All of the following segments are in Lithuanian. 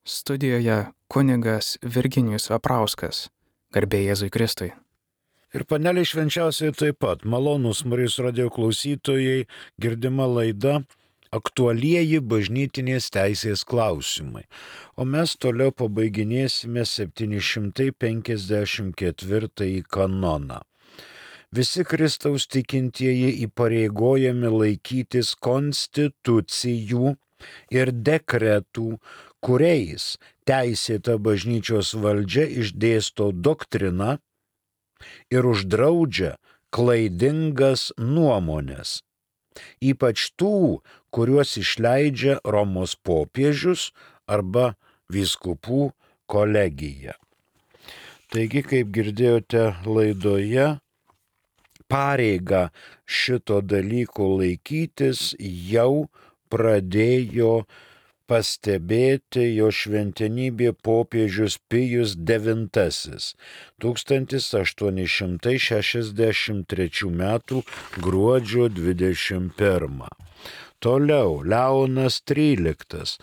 Studijoje kunigas Virginijus Veprauskas. Garbė Jėzui Kristui. Ir paneliai švenčiausiai taip pat. Malonūs Marijos radijo klausytojai, girdima laida Aktualieji bažnytinės teisės klausimai. O mes toliau pabaiginėsime 754 kanoną. Visi Kristaus tikintieji įpareigojami laikytis konstitucijų ir dekretų, kuriais teisėta bažnyčios valdžia išdėsto doktriną ir uždraudžia klaidingas nuomones, ypač tų, kuriuos išleidžia Romos popiežius arba vyskupų kolegija. Taigi, kaip girdėjote laidoje, pareigą šito dalyko laikytis jau pradėjo pastebėti jo šventenybė popiežius Pijus IX 1863 m. gruodžio 21. Toliau Leonas XIII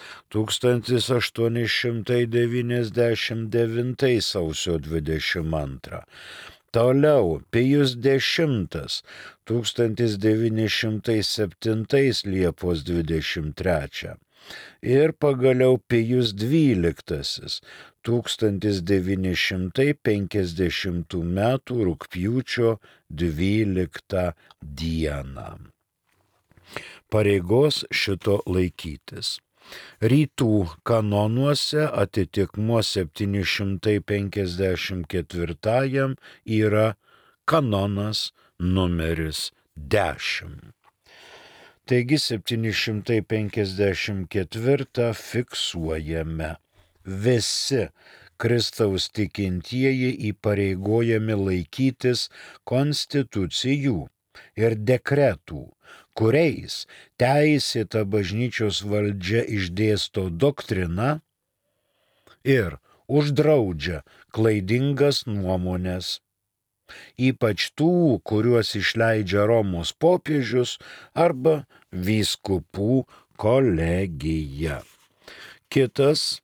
1899 sausio 22. Toliau Pijus X 1907 Liepos 23. Ir pagaliau Pijus XII 1950 m. rugpjūčio 12 dieną. Pareigos šito laikytis. Rytų kanonuose atitikmuo 754 yra kanonas numeris 10. Taigi 754 fiksuojame. Visi Kristaus tikintieji įpareigojami laikytis konstitucijų ir dekretų, kuriais teisėta bažnyčios valdžia išdėsto doktriną ir uždraudžia klaidingas nuomones, ypač tų, kuriuos išleidžia Romos popiežius arba vyskupų kolegija. Kitas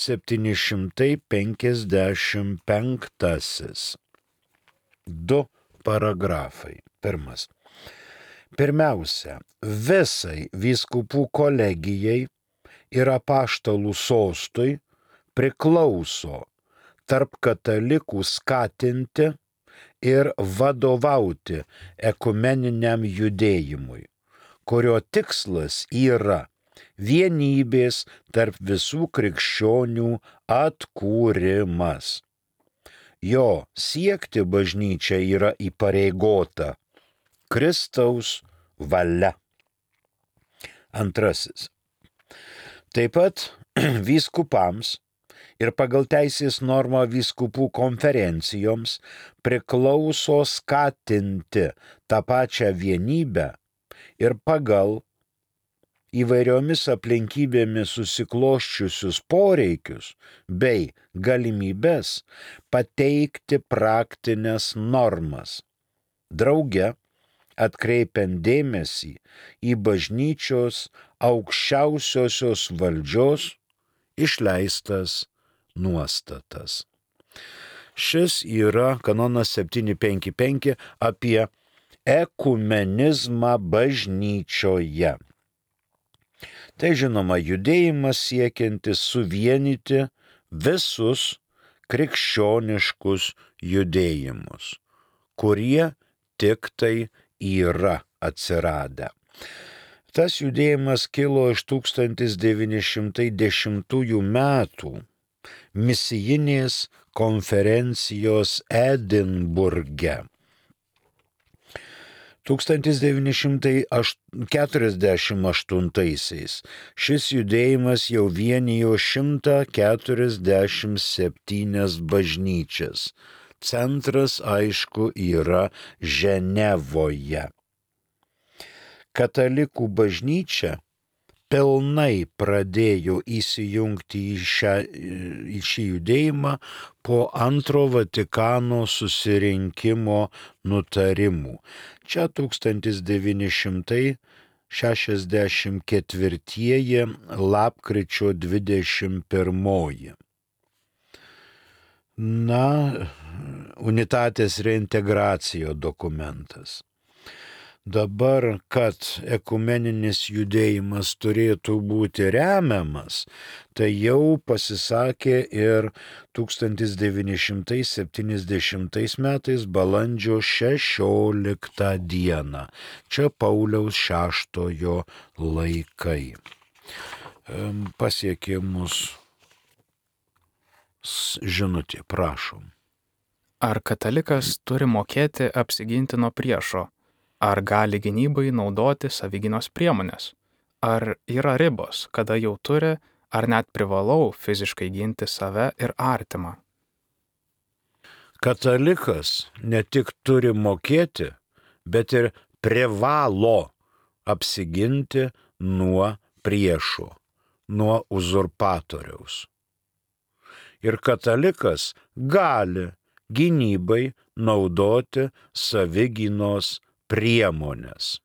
755. 2 paragrafai. Pirmas. Pirmiausia, visai vyskupų kolegijai ir apaštalų sostui priklauso tarp katalikų skatinti ir vadovauti ekumeniniam judėjimui, kurio tikslas yra vienybės tarp visų krikščionių atkūrimas. Jo siekti bažnyčia yra įpareigota Kristaus valia. Antrasis. Taip pat vyskupams ir pagal teisės normą vyskupų konferencijoms priklauso skatinti tą pačią vienybę ir pagal įvairiomis aplinkybėmis susiklosčiusius poreikius bei galimybes pateikti praktinės normas, drauge atkreipiant dėmesį į bažnyčios aukščiausiosios valdžios išleistas nuostatas. Šis yra kanonas 755 apie ekumenizmą bažnyčioje. Tai žinoma judėjimas siekiantis suvienyti visus krikščioniškus judėjimus, kurie tik tai yra atsiradę. Tas judėjimas kilo iš 1910 metų misijinės konferencijos Edinburge. 1948 šis judėjimas jau vienijo 147 bažnyčias. Centras, aišku, yra Ženevoje. Katalikų bažnyčia pilnai pradėjo įsijungti į šį judėjimą po Antro Vatikano susirinkimo nutarimų. Čia 1900 64 lapkričio 21. Unitatis reintegracijo dokumentas. Dabar, kad ekumeninis judėjimas turėtų būti remiamas, tai jau pasisakė ir 1970 metais balandžio 16 dieną. Čia Pauliaus VI laikai. Pasiekė mus žinutė, prašom. Ar katalikas turi mokėti apsiginti nuo priešo? Ar gali gynybai naudoti savigynos priemonės? Ar yra ribos, kada jau turi, ar net privalau fiziškai ginti save ir artimą? Katalikas ne tik turi mokėti, bet ir privalo apsiginti nuo priešo, nuo uzurpatoriaus. Ir katalikas gali gynybai naudoti savigynos priemonės.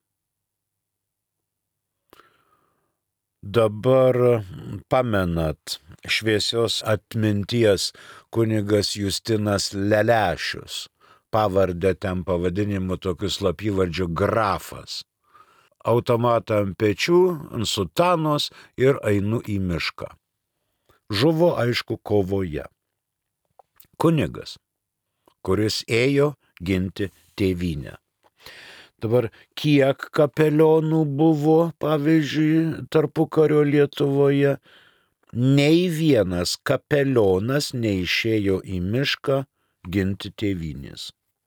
Dabar pamenat šviesios atminties kunigas Justinas Lelešius, pavardę ten pavadinimu tokiu slapyvardžiu Grafas. Automatą ant pečių, ant sutanos ir einu į mišką. Žuvo, aišku, kovoje. Kunigas, kuris ėjo ginti tėvynę. Dabar kiek kapelionų buvo, pavyzdžiui, tarpukario Lietuvoje, nei vienas kapelionas neišėjo į mišką ginti tėvynės.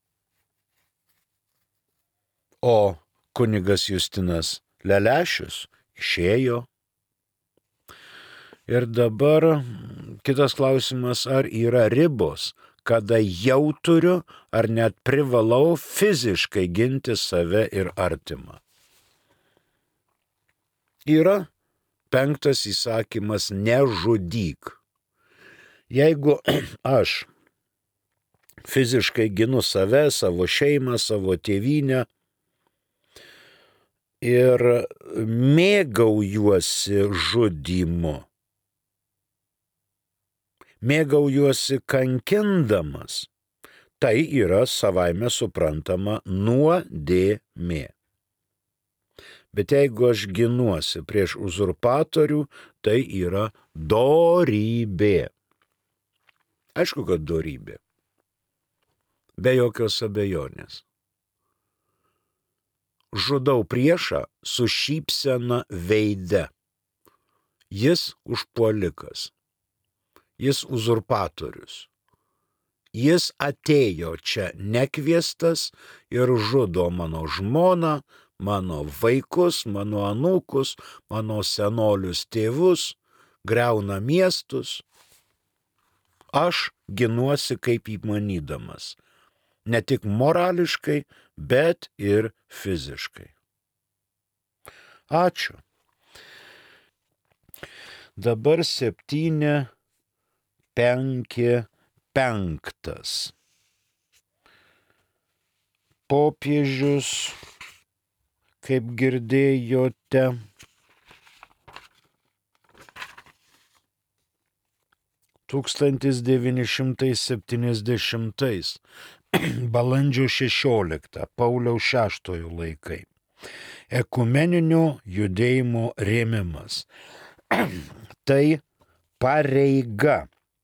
O kunigas Justinas Lelešius išėjo. Ir dabar kitas klausimas, ar yra ribos, kada jau turiu ar net privalau fiziškai ginti save ir artimą. Yra 5 įsakymas nežudyk. Jeigu aš fiziškai ginu save, savo šeimą, savo tėvynę ir mėgaujuosi žudymu, mėgaujuosi kankindamas, tai yra savaime suprantama nuodėmė. Bet jeigu aš ginuosi prieš uzurpatorių, tai yra dorybė. Aišku, kad dorybė. Be jokios abejonės. Žudau priešą su šypsena veide. Jis užpuolikas. Jis uzurpatorius. Jis atėjo čia nekviestas ir žudo mano žmoną, mano vaikus, mano anūkus, mano senolius tėvus, griauna miestus. Aš ginuosi kaip įmanydamas. Ne tik morališkai, bet ir fiziškai. Ačiū. Dabar 7:5:5. Popiežius, kaip girdėjote, (1970) balandžio 16 Pauliaus VI laikai. Ekumeninio judėjimo rėmimas. Tai pareiga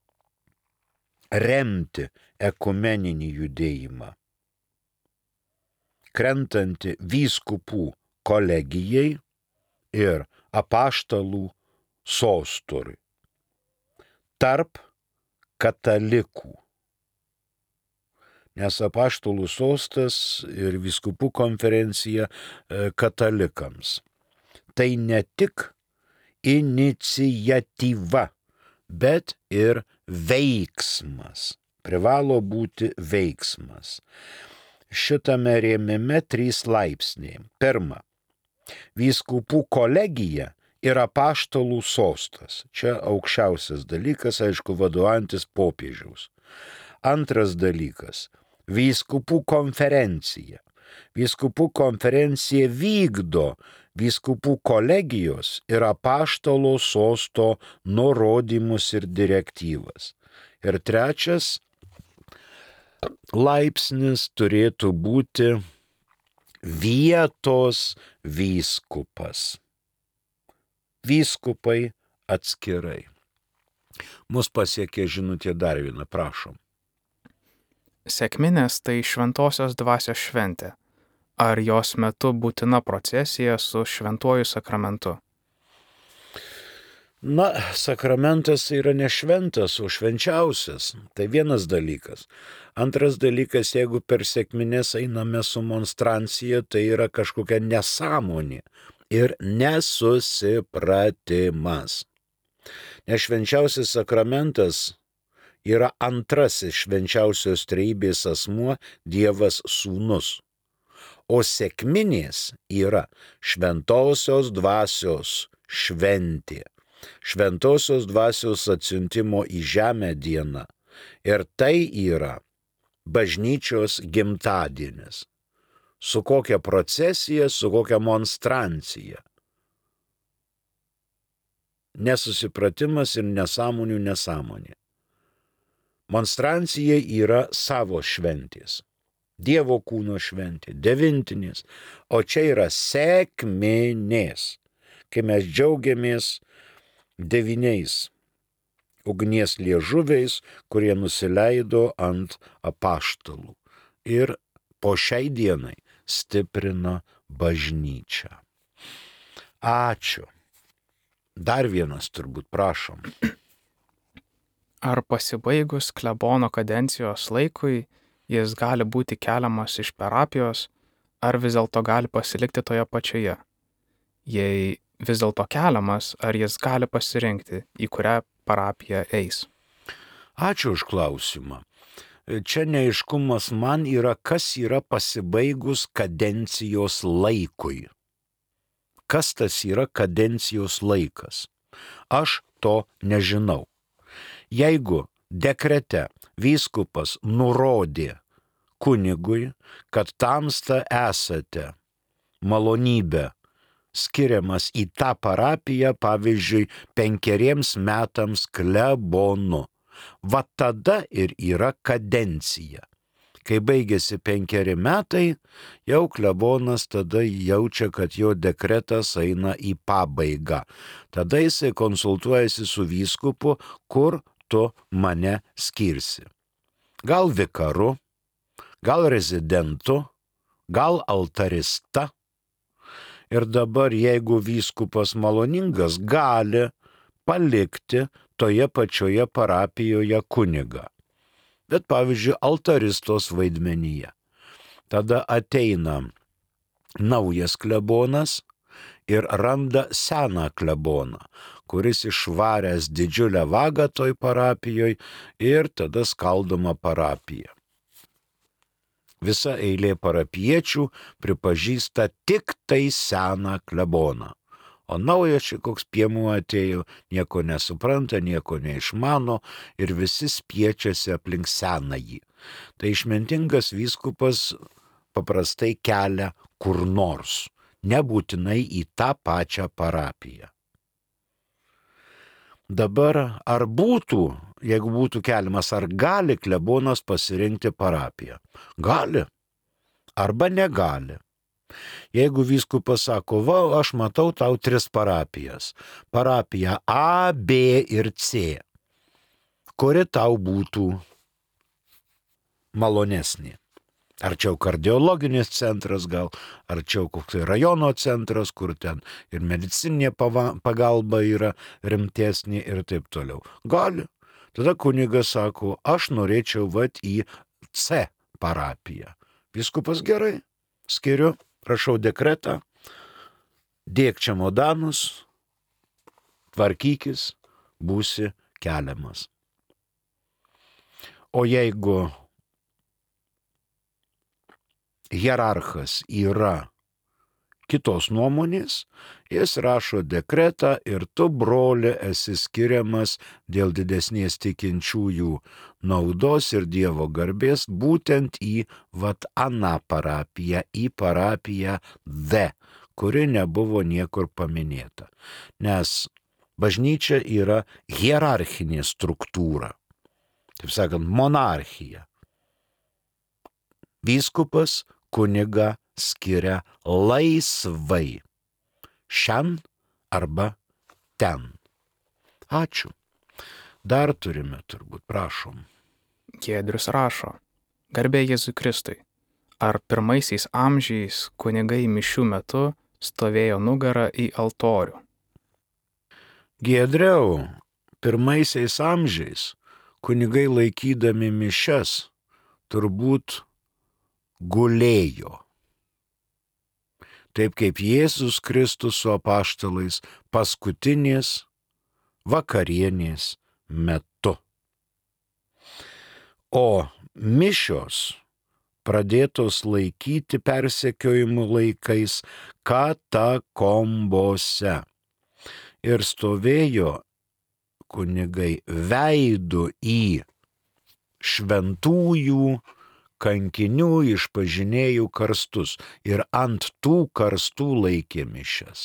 remti ekumeninį judėjimą, krentanti vyskupų kolegijai ir apaštalų sostui tarp katalikų. Nes apaštalų sostas ir vyskupų konferencija katalikams. Tai ne tik iniciatyva, bet ir veiksmas. Privalo būti veiksmas. Šitame rėmime 3 laipsniai. Pirma, vyskupų kolegija ir apaštalų sostas. Čia aukščiausias dalykas, aišku, vadovaujantis popiežiaus. Antras dalykas, vyskupų konferencija. Vyskupų konferencija vykdo vyskupų kolegijos ir apaštalo sosto nurodymus ir direktyvas. Ir trečias laipsnis turėtų būti vietos vyskupas. Vyskupai atskirai. Mus pasiekė žinutė dar viena, prašom. Sekminės tai šventosios dvasios šventė. Ar jos metu būtina procesija su šventuoju sakramentu? Na, sakramentas yra ne šventas, o švenčiausias. Tai vienas dalykas. Antras dalykas, jeigu per sekmines einame su monstrancija, tai yra kažkokia nesąmonė ir nesusipratimas. Nes švenčiausias sakramentas yra antrasis švenčiausios trejybės asmuo Dievas Sūnus. O sekminės yra šventosios dvasios šventė. Šventosios dvasios atsiuntimo į žemę diena. Ir tai yra bažnyčios gimtadienis. Su kokia procesija, su kokia monstrancija. Nesusipratimas ir nesąmonių nesąmonė. Monstrancija yra savo šventės. Dievo kūno šventė, devintinės. O čia yra sekminės. Kai mes džiaugiamės 9 ugnies liežuviais, kurie nusileido ant apaštalų. Ir po šiai dienai stiprina bažnyčią. Ačiū. Dar vienas turbūt, prašom. Ar pasibaigus klebono kadencijos laikui jis gali būti keliamas iš parapijos, ar vis dėlto gali pasilikti toje pačioje? Jei vis dėlto keliamas, ar jis gali pasirinkti, į kurią parapiją eis? Ačiū už klausimą. Čia neaiškumas man yra, kas yra pasibaigus kadencijos laikui. Kas tas yra kadencijos laikas? Aš to nežinau. Jeigu dekrete vyskupas nurodė kunigui, kad tamsta esate malonybė skiriamas į tą parapiją, pavyzdžiui, 5 metams klebonu, va tada ir yra kadencija. Kai baigėsi 5 metai, jau klebonas tada jaučia, kad jo dekretas eina į pabaigą. Tada jisai konsultuojasi su vyskupu, kur tu mane skirsi. Gal vikaru, gal rezidentu, gal altarista. Ir dabar, jeigu vyskupas maloningas, gali palikti toje pačioje parapijoje kunigą. Bet pavyzdžiui, altaristos vaidmenyje. Tada ateina naujas klebonas ir randa seną kleboną, kuris išvaręs didžiulę vagą toj parapijoje ir tada skaldoma parapija. Visa eilė parapiečių pripažįsta tik tai seną kleboną. O naujas čia koks piemuo atėjo, nieko nesupranta, nieko neišmano ir visi spiečiasi aplink senąjį. Tai išmintingas vyskupas paprastai kelia kur nors, nebūtinai į tą pačią parapiją. Dabar ar būtų, jeigu būtų keliamas, ar gali klebonas pasirinkti parapiją? Gali. Arba negali. Jeigu vyskupas sako, va, aš matau tau 3 parapijas. Parapija A, B ir C. Kuri tau būtų malonesnė? Arčiau kardiologinis centras gal, arčiau koks rajono centras, kur ten ir medicininė pagalba yra rimtesnė ir taip toliau. Gali. Tada kunigas sako, aš norėčiau vat į C parapiją. Vyskupas gerai, skiriu, rašau dekretą, dėk čemodanus, tvarkykis, būsi keliamas. O jeigu hierarchas yra kitos nuomonės, jis rašo dekretą ir tu, broli, esi skiriamas dėl didesnės tikinčiųjų naudos ir Dievo garbės būtent į vat aną parapiją, į parapiją D, kuri nebuvo niekur paminėta. Nes bažnyčia yra hierarchinė struktūra, taip sakant, monarchija. Vyskupas kunigą skiria laisvai, šen arba ten. Ačiū. Dar turime turbūt, prašom. Giedrius rašo: Garbė Jėzui Kristui. Ar pirmaisiais amžiais kunigai mišių metu stovėjo nugara į altorių? Giedriau, pirmaisiais amžiais kunigai laikydami mišias turbūt gulėjo. Taip kaip Jėzus Kristus su apaštalais paskutinės vakarienės metu. O mišios pradėtos laikyti persekiojimų laikais katakombose. Ir stovėjo kunigai veidu į šventųjų kankinių išpažinėjų karstus ir ant tų karstų laikė mišias.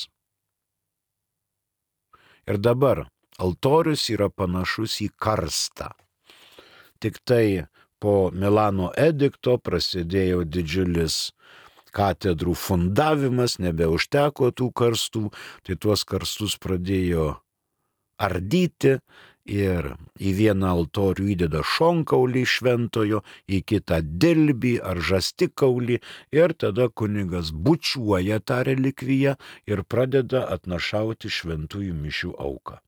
Ir dabar altorius yra panašus į karstą. Tik tai po Milano edikto prasidėjo didžiulis katedrų fundavimas, nebeužteko tų karstų, tai tuos karstus pradėjo ardyti ir į vieną altorių įdeda šonkaulį šventojo, į kitą dilbį ar žastikaulį ir tada kunigas bučiuoja tą relikviją ir pradeda atnašauti šventųjų mišių auką.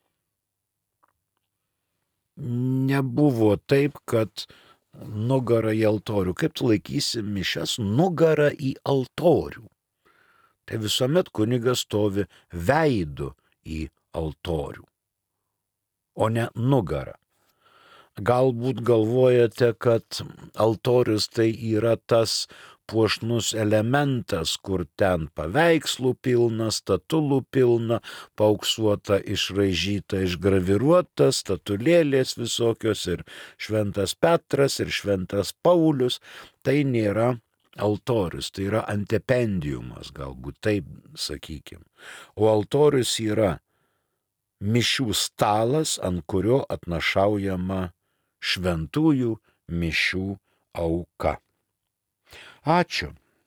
Nebuvo taip, kad nugara į altorių. Kaip tu laikysi mišias nugara į altorių? Tai visuomet kunigas stovi veidu į altorių, o ne nugara. Galbūt galvojate, kad altorius tai yra tas puošnus elementas, kur ten paveikslų pilna, statulų pilna, paauksuota, išraižyta, išgraviruota, statulėlės visokios ir šventas Petras ir šventas Paulius. Tai nėra altorius, tai yra antependiumas, galbūt taip sakykim. O altorius yra mišių stalas, ant kurio atnašaujama šventųjų mišių auka. Ačiū.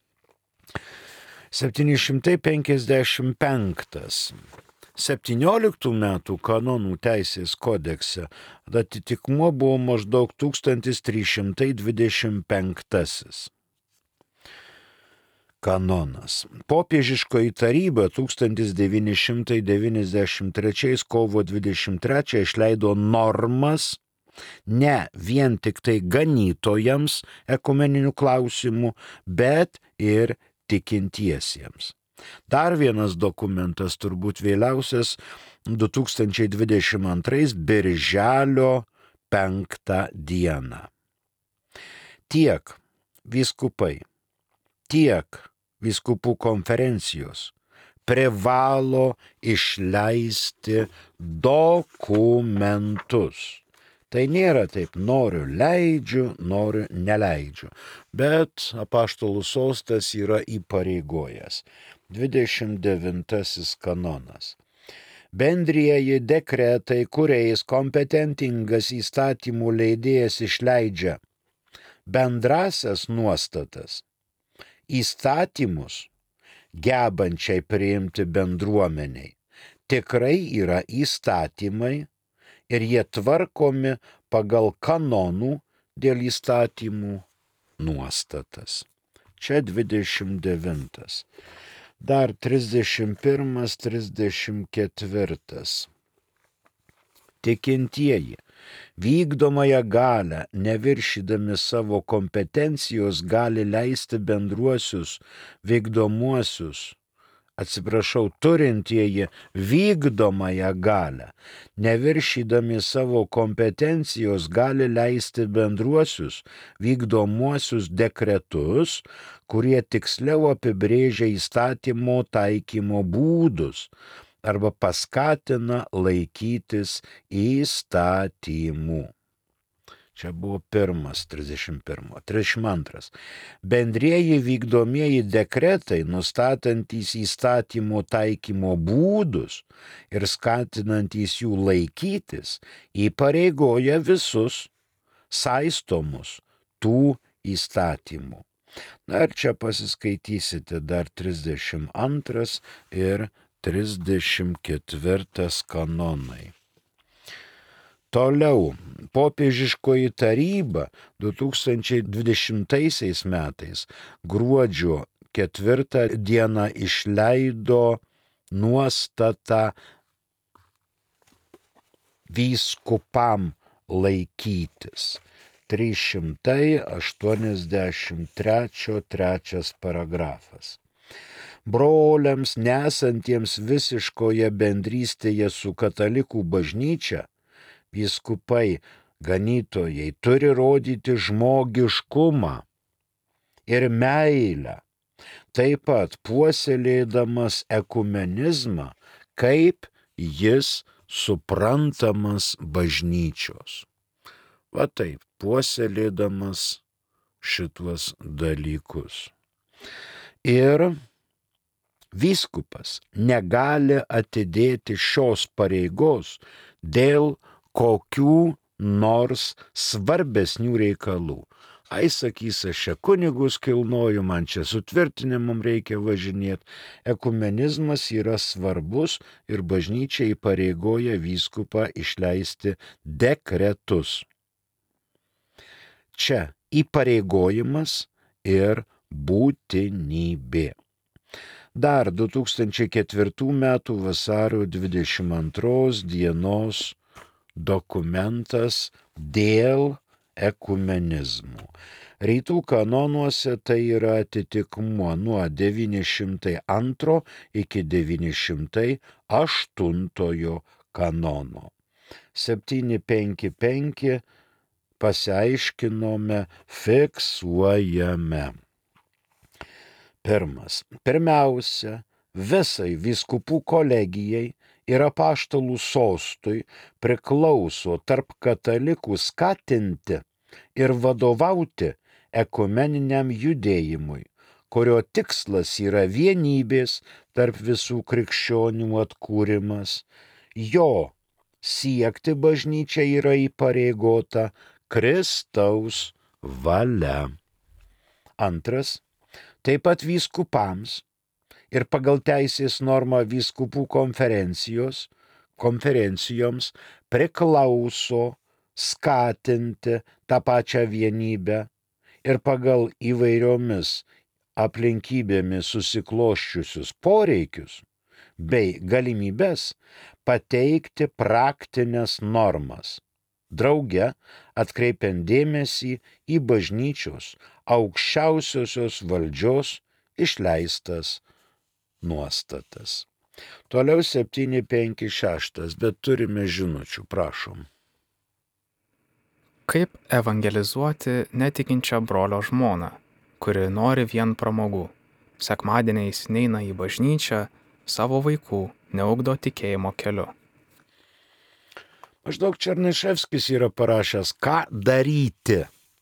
755. 17 metų kanonų teisės kodekse atitikmuo buvo maždaug 1325. Kanonas. Popiežiškoji taryba 1993 kovo 23 išleido normas ne vien tik tai ganytojams ekumeninių klausimų, bet ir tikintiesiems. Dar vienas dokumentas, turbūt vėliausias 2022 birželio 5 dieną. Tiek vyskupai, tiek vyskupų konferencijos privalo išleisti dokumentus. Tai nėra taip, noriu leidžiu, noriu neleidžiu, bet apaštalų sostas yra įpareigojęs. 29 kanonas. Bendrieji dekretai, kuriais kompetentingas įstatymų leidėjas išleidžia bendrasias nuostatas, įstatymus gebančiai priimti bendruomeniai, tikrai yra įstatymai, ir jie tvarkomi pagal kanonų dėl įstatymų nuostatas. Čia 29. Dar 31, 34. Tikintieji vykdomąją galią, neviršydami savo kompetencijos, gali leisti bendruosius turintieji vykdomąją galią, neviršydami savo kompetencijos, gali leisti bendruosius vykdomuosius dekretus, kurie tiksliau apibrėžia įstatymo taikymo būdus arba paskatina laikytis įstatymų. Čia buvo 31. 32. Bendrieji vykdomieji dekretai, nustatantys įstatymo taikymo būdus ir skatinantys jų laikytis, įpareigoja visus saistomus tų įstatymų. Na ir čia pasiskaitysite dar 32 ir 34 kanonai. Toliau, popiežiškoji taryba 2020 metais gruodžio 4 dieną išleido nuostatą vyskupam laikytis. 383 trečias paragrafas. Broliams nesantiems visiškoje bendrystėje su katalikų bažnyčia, vyskupai, ganytojai turi rodyti žmogiškumą ir meilę, taip pat puoselėdamas ekumenizmą, kaip jis suprantamas bažnyčios. Va taip, puoselėdamas šituos dalykus. Ir vyskupas negali atidėti šios pareigos dėl kokių nors svarbesnių reikalų. Ai, sakys, aš čia kunigus kilnoju, man čia sutvirtinimam reikia važinėti. Ekumenizmas yra svarbus ir bažnyčia įpareigoja vyskupą išleisti dekretus. Čia įpareigojimas ir būtinybė. Dar 2004 m. vasario 22 dienos dokumentas dėl ekumenizmų. Rytų kanonuose tai yra atitikmuo nuo 902 iki 908 kanono. 755 pasiaiškinome, fiksuojame. Pirmiausia, visai vyskupų kolegijai ir apaštalų sostui priklauso tarp katalikų skatinti ir vadovauti ekumeniniam judėjimui, kurio tikslas yra vienybės tarp visų krikščionių atkūrimas. Jo siekti bažnyčia yra įpareigota Kristaus valia. Antras, taip pat vyskupams ir pagal teisės normą vyskupų konferencijoms priklauso skatinti tą pačią vienybę ir pagal įvairiomis aplinkybėmis susiklosčiusius poreikius bei galimybes pateikti praktinės normas, drauge atkreipiant dėmesį į bažnyčios aukščiausiosios valdžios išleistas nuostatas. Toliau 756, bet turime žinučių, prašom. Kaip evangelizuoti netikinčią brolio žmoną, kuri nori vien pramogų, sekmadieniais neina į bažnyčią, savo vaikų neugdo tikėjimo keliu? Maždaug Černyševskis yra parašęs, ką daryti.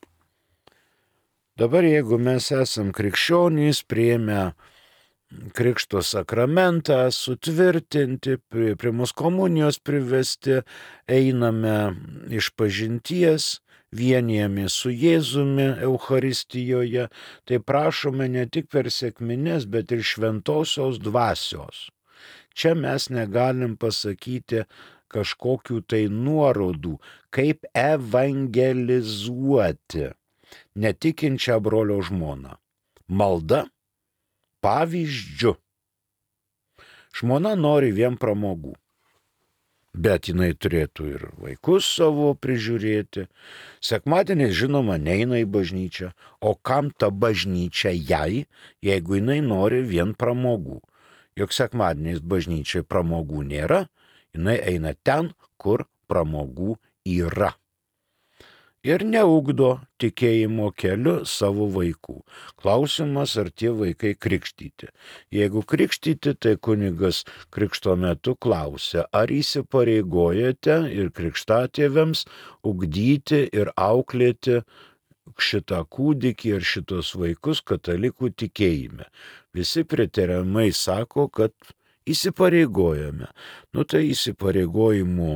Dabar jeigu mes esam krikščionys, priėmę krikšto sakramentą, sutvirtinti, pirmos komunijos privesti, einame išpažinties, vienijamės su Jėzumi Eucharistijoje, tai prašome ne tik per sekmines, bet ir šventosios dvasios. Čia mes negalim pasakyti kažkokių tai nuorodų, kaip evangelizuoti netikinčią brolio žmoną. Malda, pavyzdžiu. Žmona nori vien pramogų, bet jinai turėtų ir vaikus savo prižiūrėti. Sekmadieniais, žinoma, neina į bažnyčią, o kam ta bažnyčia jai, jeigu jinai nori vien pramogų. Juk sekmadieniais bažnyčiai pramogų nėra, jinai eina ten, kur pramogų yra. ir neugdo tikėjimo keliu savo vaikų. Klausimas, ar tie vaikai krikštyti. Jeigu krikštyti, tai kunigas krikšto metu klausia, ar įsipareigojate ir krikštatėviams ugdyti ir auklėti šitą kūdikį ir šitos vaikus katalikų tikėjime. Visi pritariamai sako, kad įsipareigojame. Tai įsipareigojimų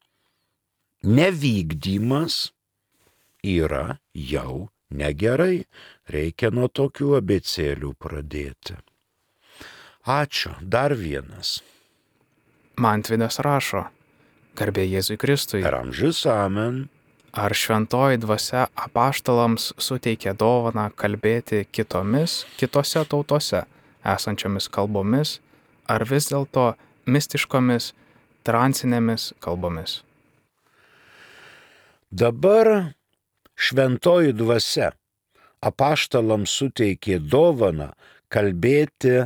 nevykdymas yra jau negerai. Reikia nuo tokių abėcėlių pradėti. Ačiū. Dar vienas. Mantvydas rašo: Garbė Jėzui Kristui. Per amžius amen. Ar šventoji dvasia apaštalams suteikė dovaną kalbėti kitose tautose esančiomis kalbomis, ar vis dėlto mistiškomis, transinėmis kalbomis? Dabar šventoji dvasia apaštalams suteikė dovaną kalbėti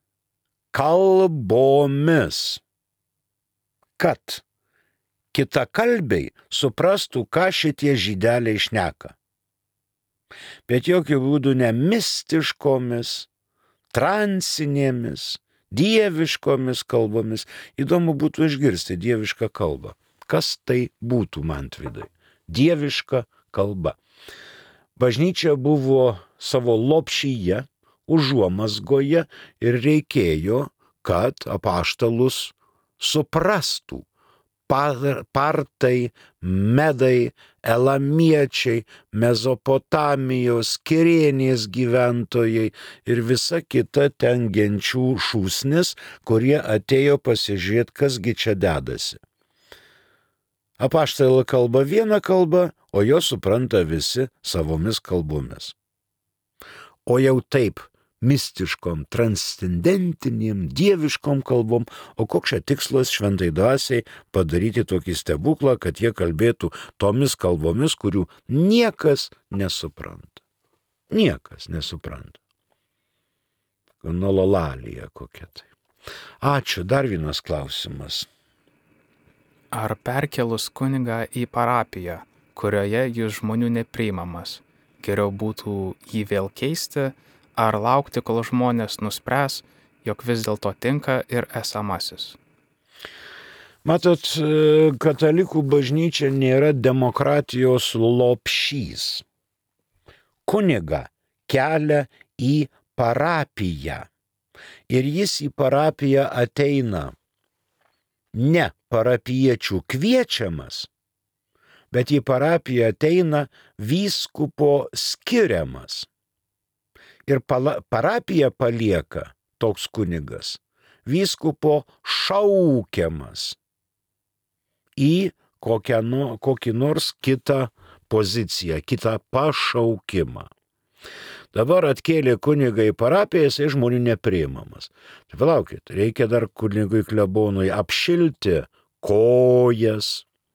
kalbomis, kad kitakalbiai suprastų, ką šitie žydeliai šneka. Bet jokių būdų ne mistiškomis, transinėmis, dieviškomis kalbomis. Įdomu būtų išgirsti dievišką kalbą. Kas tai būtų, Mantvydai? Dieviška kalba. Bažnyčia buvo savo lopšyje, užuomazgoje ir reikėjo, kad apaštalus suprastų. Partai, medai, elamiečiai, Mezopotamijos, Kirėnės gyventojai ir visa kita ten genčių šūsnis, kurie atėjo pasižiūrėti, kasgi čia dedasi. Apaštalai kalba vieną kalbą, o jo supranta visi savomis kalbomis. O jau taip mistiškom, transcendentinėm, dieviškom kalbom, o koks čia tikslas šventai dvasiai padaryti tokį stebuklą, kad jie kalbėtų tomis kalbomis, kurių niekas nesupranta. Niekas nesupranta. Nololalija kokia tai. Ačiū. Dar vienas klausimas. Ar perkelus kunigą į parapiją, kurioje jis žmonių nepriimamas, geriau būtų jį vėl keisti, ar laukti, kol žmonės nuspręs, jog vis dėlto tinka ir esamasis? Matot, katalikų bažnyčia nėra demokratijos lopšys. Kunigą kelia į parapiją. Ir jis į parapiją ateina ne parapiečių kviečiamas, bet į parapiją ateina vyskupo skiriamas. Ir parapiją palieka toks kunigas vyskupo šaukiamas į kokį nors kitą poziciją, kitą pašaukimą. Dabar atkėlė kunigą į parapiją, jisai žmonių nepriimamas. Tai palaukit, reikia dar kunigui klebonui apšilti kojas,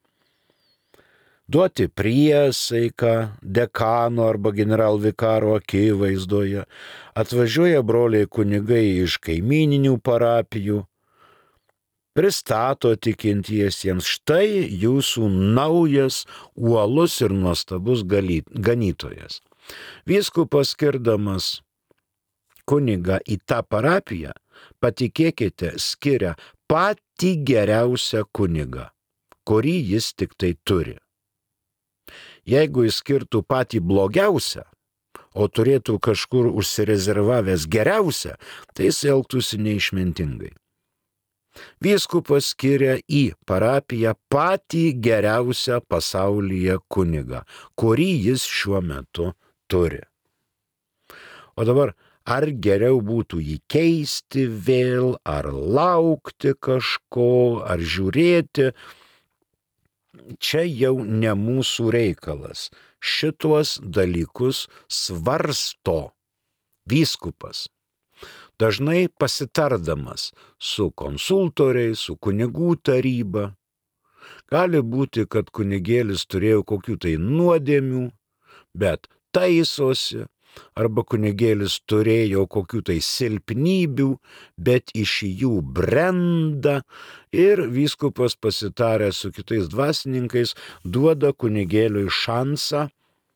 duoti priesaiką dekano arba generalvikaro akivaizdoje. Atvažiuoja broliai kunigai iš kaimyninių parapijų, pristato tikintiesiems, štai jūsų naujas, uolus ir nuostabus ganytojas. Vyskupas skirdamas kunigą į tą parapiją, patikėkite, skiria patį geriausią kunigą, kurį jis tik tai turi. Jeigu jis skirtų patį blogiausią, o turėtų kažkur užsirezervavęs geriausią, tai jis elgtųsi neišmintingai. Vyskupas skiria į parapiją patį geriausią pasaulyje kunigą, kurį jis šiuo metu turi. O dabar, ar geriau būtų jį keisti vėl, ar laukti kažko, ar žiūrėti, čia jau ne mūsų reikalas. Šituos dalykus svarsto vyskupas. Dažnai pasitardamas su konsultoriais, su kunigų taryba. Gali būti, kad kunigėlis turėjo kokių tai nuodėmių, bet taisosi, arba kunigėlis turėjo kokių tai silpnybių, bet iš jų brenda ir vyskupas pasitaręs su kitais dvasininkais duoda kunigėliui šansą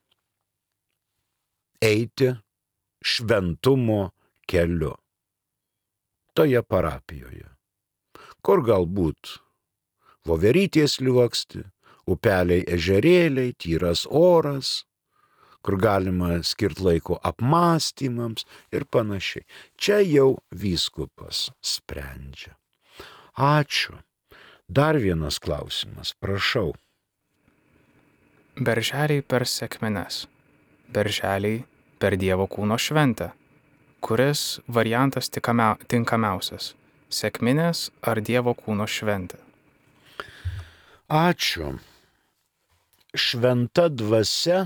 eiti šventumo keliu toje parapijoje, kur galbūt voverytės liuoksti, upeliai, ežerėliai, tyras oras, kur galima skirti laiko apmąstymams ir panašiai. Čia jau vyskupas sprendžia. Ačiū. Dar vienas klausimas, prašau. Berželiai per sekmines. Berželiai per Dievo kūno šventę. Kuris variantas tinkamiausias? Sekminės ar Dievo kūno šventė? Ačiū. Šventa dvasia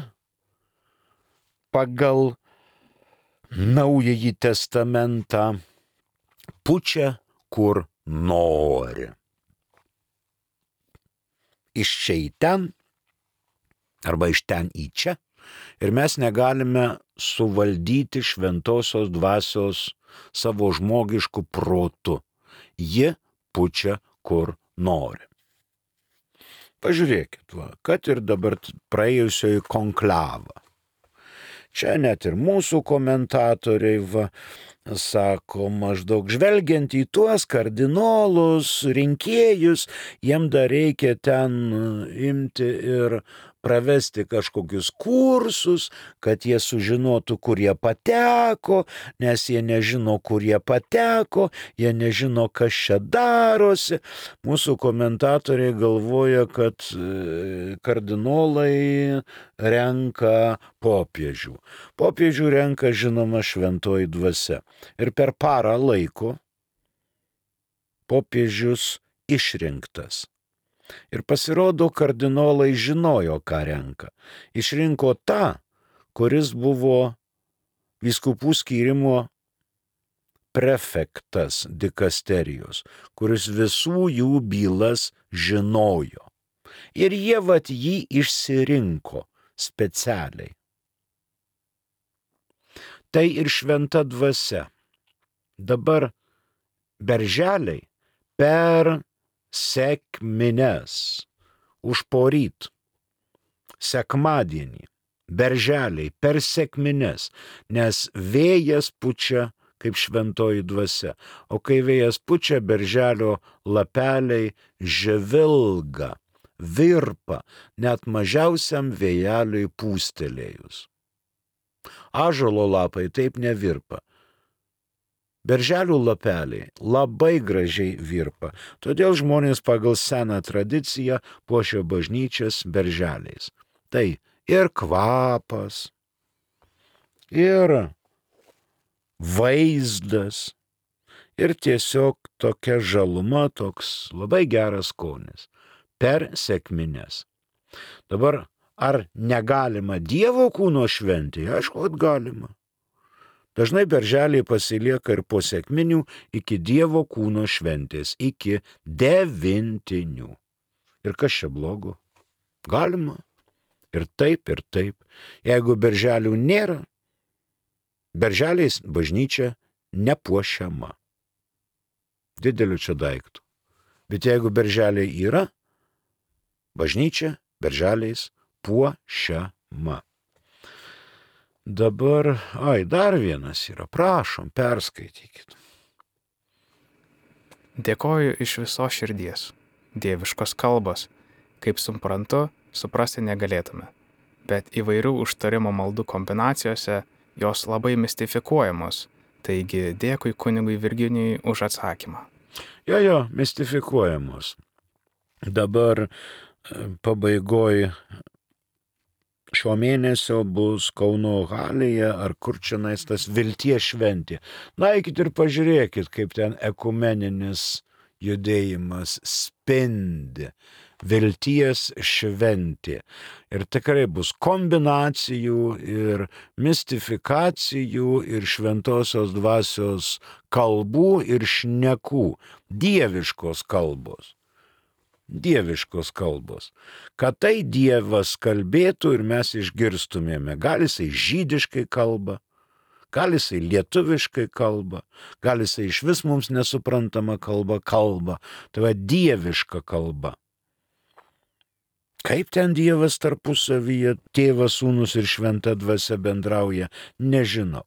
pagal Naująjį testamentą pučia, kur nori. Iš čia į ten, arba iš ten į čia, ir mes negalime suvaldyti šventosios dvasios savo žmogišku protu. Ji pučia, kur nori. Pažiūrėkit, kad ir dabar praėjusioji konklava. Čia net ir mūsų komentatoriai sako, maždaug žvelgiant į tuos kardinolus, rinkėjus, jiem dar reikia ten imti ir pravesti kažkokius kursus, kad jie sužinotų, kur jie pateko, nes jie nežino, kur jie pateko, jie nežino, kas čia darosi. Mūsų komentatoriai galvoja, kad kardinolai renka popiežių. Popiežių renka, žinoma, šventoji dvasia. Ir per parą laiko popiežius išrinktas. Ir pasirodo, kardinolai žinojo, ką renka. Išrinko tą, kuris buvo vyskupų skyrimo prefektas dikasterijos, kuris visų jų bylas žinojo. Ir jie jį išsirinko specialiai. Tai ir šventa dvasia. Dabar berželiai per sekmines, užporyt, sekmadienį, berželiai per sekmines, nes vėjas pučia kaip šventoji dvasia, o kai vėjas pučia, berželio lapeliai žvilga, virpa, net mažiausiam vėjeliui pūstelėjus. Ąžuolo lapai taip nevirpa. Berželių lapeliai labai gražiai virpa, todėl žmonės pagal seną tradiciją puošia bažnyčias berželiais. Tai ir kvapas, ir vaizdas, ir tiesiog tokia žaluma, toks labai geras skonis per sekmines. Dabar, ar negalima Dievo kūno šventėje? Aišku, kad galima. Dažnai berželiai pasilieka ir po sekminių iki Dievo kūno šventės, iki devintinių. Ir kas čia blogo? Galima. Ir taip, ir taip. Jeigu berželių nėra, berželiais bažnyčia nepuošiama. Dideliu čia daiktų. Bet jeigu berželiai yra, bažnyčia berželiais puošiama. Dabar, dar vienas yra, prašom, perskaitykit. Dėkoju iš viso širdies. Dieviškos kalbos, kaip suprantu, suprasti negalėtume. Bet įvairių užtarimo maldų kombinacijose jos labai mistifikuojamos. Taigi dėkui kunigui Virginijui už atsakymą. Jo, mistifikuojamos. Dabar pabaigoj šio mėnesio bus Kauno halėje, ar kur čia tas vilties šventė. Eikit ir pažiūrėkit, kaip ten ekumeninis judėjimas spindi. Vilties šventė. Ir tikrai bus kombinacijų ir mistifikacijų ir šventosios dvasios kalbų ir šnekų. Dieviškos kalbos. dieviškos kalbos. Kad tai Dievas kalbėtų ir mes išgirstumėme. Gal jisai žydiškai kalba, gal jisai lietuviškai kalba, gal jisai iš vis mums nesuprantama kalba. Tai va dieviška kalba. Kaip ten Dievas tarpusavyje, Tėvas, Sūnus ir Šventa Dvasia bendrauja, nežinau.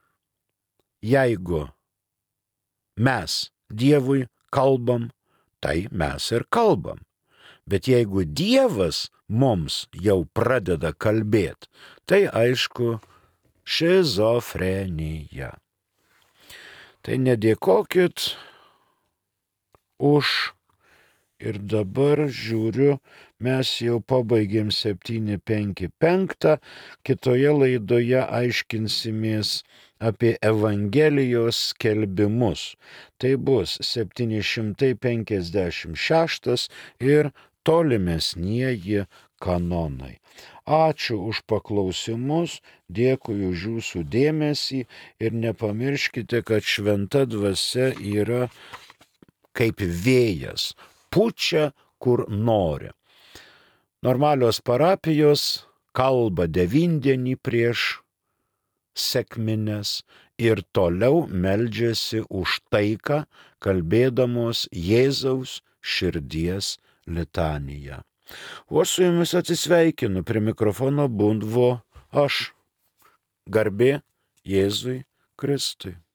Jeigu mes Dievui kalbam, tai mes ir kalbam. Bet jeigu Dievas mums jau pradeda kalbėti, tai aišku, šizofrenija. Tai nedėkokit už. Ir dabar žiūriu, mes jau pabaigėm 7.5.5, kitoje laidoje aiškinsimės apie Evangelijos skelbimus. Tai bus 756 ir tolimesnieji kanonai. Ačiū už paklausimus, dėkui už jūsų dėmesį ir nepamirškite, kad Šventa Dvasia yra kaip vėjas. Pučia, kur nori. Normalios parapijos kalba 9 dienų prieš sekmines ir toliau meldžiasi už taiką, kalbėdamos Jėzaus širdies litaniją. O aš su jumis atsisveikinu, prie mikrofono buvo aš. Garbė Jėzui Kristui.